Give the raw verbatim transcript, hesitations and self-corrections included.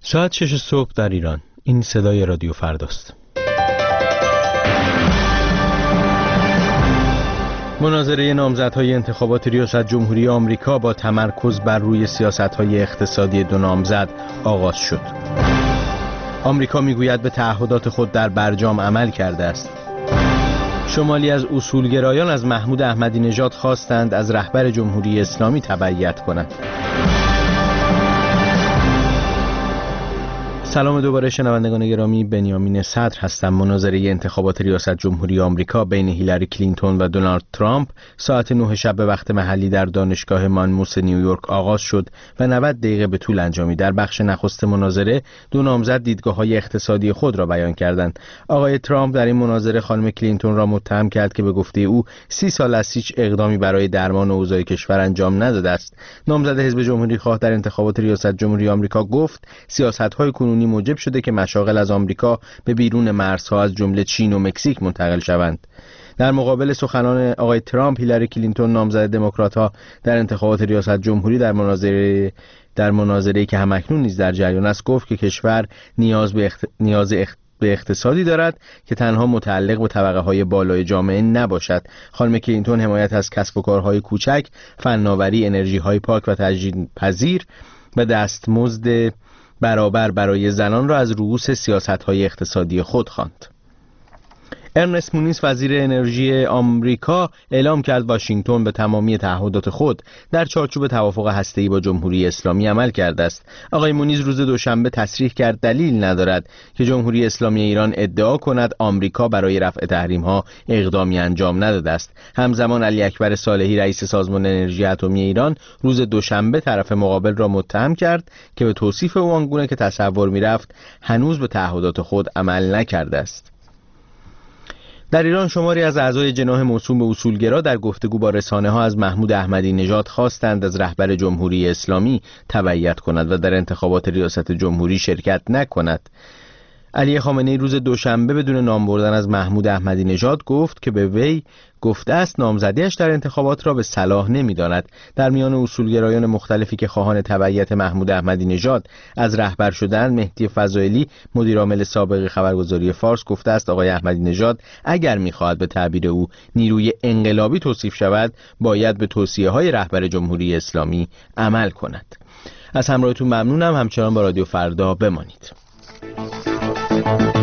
ساعت شش صبح در ایران. این صدای رادیو فرداست. مناظره نامزدهای انتخابات ریاست جمهوری آمریکا با تمرکز بر روی سیاست‌های اقتصادی دو نامزد آغاز شد. آمریکا میگوید به تعهدات خود در برجام عمل کرده است. شمالی از اصولگرایان از محمود احمدی نژاد خواستند از رهبر جمهوری اسلامی تبعیت کند. سلام دوباره شنوندگان گرامی، بنیامین صدر هستم. مناظره انتخابات ریاست جمهوری آمریکا بین هیلاری کلینتون و دونالد ترامپ ساعت نه شب به وقت محلی در دانشگاه مانموس نیویورک آغاز شد و نود دقیقه به طول انجامید. در بخش نخست مناظره دو نامزد دیدگاه‌های اقتصادی خود را بیان کردند. آقای ترامپ در این مناظره خانم کلینتون را متهم کرد که به گفته او سی سال است هیچ اقدامی برای درمان اوضاع کشور انجام نداده است. نامزد حزب جمهوری خواه در انتخابات ریاست جمهوری آمریکا گفت سیاست‌های کنونی موجب شده که مشاغل از آمریکا به بیرون مرزها از جمله چین و مکزیک منتقل شوند. در مقابل سخنان آقای ترامپ، هیلاری کلینتون نامزد دموکرات‌ها در انتخابات ریاست جمهوری در مناظره در مناظره‌ای که همکنون نیز در جریان است گفت که کشور نیاز به اخت... نیاز اخت... به اقتصادی دارد که تنها متعلق به طبقه‌های بالای جامعه نباشد. خانم کلینتون حمایت از کسب و کارهای کوچک، فناوری، انرژی‌های پاک و تجدیدپذیر و دستمزد برابر برای زنان را از رؤوس سیاست‌های اقتصادی خود خواند. ارنست مونیز وزیر انرژی آمریکا اعلام کرد واشنگتن به تمامی تعهدات خود در چارچوب توافق هسته‌ای با جمهوری اسلامی عمل کرده است. آقای مونیز روز دوشنبه تصریح کرد دلیل ندارد که جمهوری اسلامی ایران ادعا کند آمریکا برای رفع تحریم‌ها اقدامی انجام نداده است. همزمان علی اکبر صالحی رئیس سازمان انرژی اتمی ایران روز دوشنبه طرف مقابل را متهم کرد که به توصیف او آنگونه که تصور می‌رفت هنوز به تعهدات خود عمل نکرده است. در ایران شماری از اعضای جناح موسوم به اصولگرا در گفتگو با رسانه‌ها از محمود احمدی نژاد خواستند از رهبر جمهوری اسلامی تبعیت کند و در انتخابات ریاست جمهوری شرکت نکند. علی خامنه‌ای روز دوشنبه بدون نام بردن از محمود احمدی نژاد گفت که به وی گفته است نامزدیش در انتخابات را به صلاح نمی‌داند. در میان اصولگرایان مختلفی که خواهان تبعیت محمود احمدی نژاد از رهبر شدن، مهدی فضائلی مدیرعامل سابق خبرگزاری فارس گفته است آقای احمدی نژاد اگر می‌خواهد به تعبیر او نیروی انقلابی توصیف شود باید به توصیه‌های رهبر جمهوری اسلامی عمل کند. از همراهیتون ممنونم. همچنان با رادیو فردا بمانید.